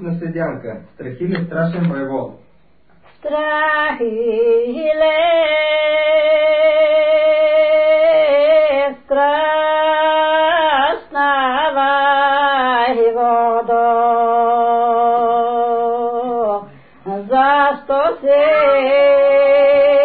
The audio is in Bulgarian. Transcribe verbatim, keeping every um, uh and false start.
на седялка. Страхиле страшен войвод. Страхиле, страшна войводо, защо се